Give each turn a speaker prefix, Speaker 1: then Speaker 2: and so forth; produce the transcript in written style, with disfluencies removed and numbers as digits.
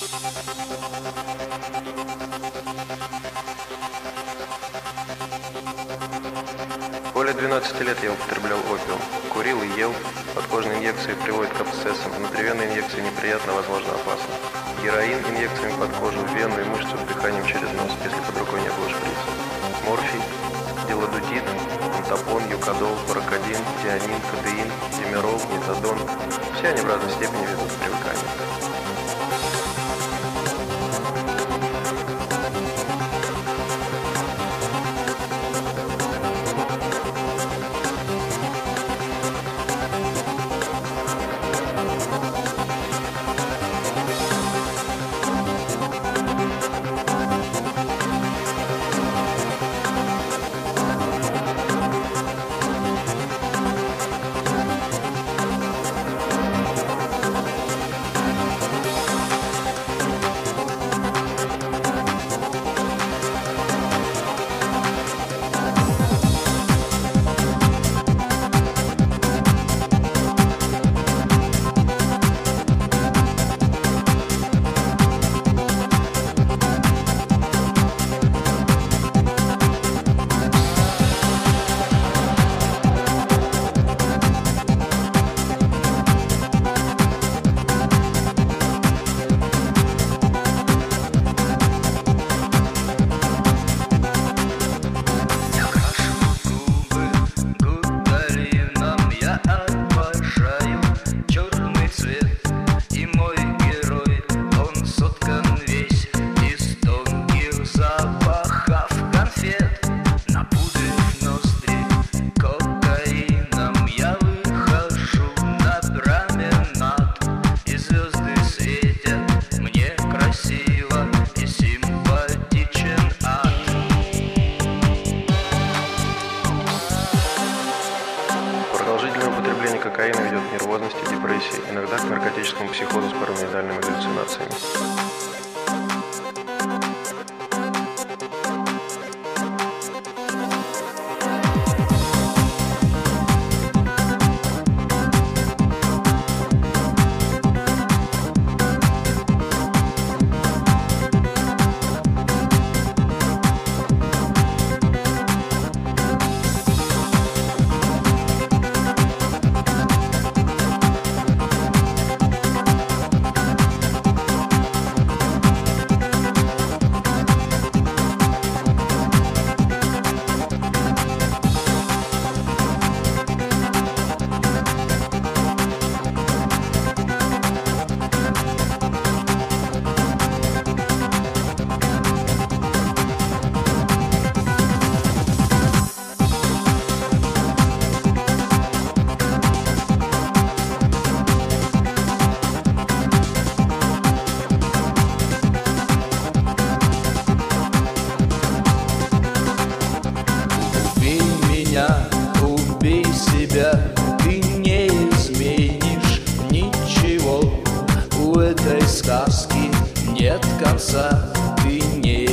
Speaker 1: Более 12 лет я употреблял опиум, курил и ел. Подкожные инъекции приводят к абсцессам, внутривенные инъекции неприятно, возможно, опасно. Героин инъекциями под кожу, в вену и мышцу вдыханием через нос, если под рукой не было шприца. Морфий, дилодудит, антапон, юкадол, паракодин, дианин, кадеин, димерол, метадон. Все они в разной степени ведут к привыканию. Продолжительное употребление кокаина ведет к нервозности, депрессии, иногда к наркотическому психозу с параноидальными галлюцинациями.
Speaker 2: Убей себя, ты не изменишь ничего. У этой сказки нет конца, ты не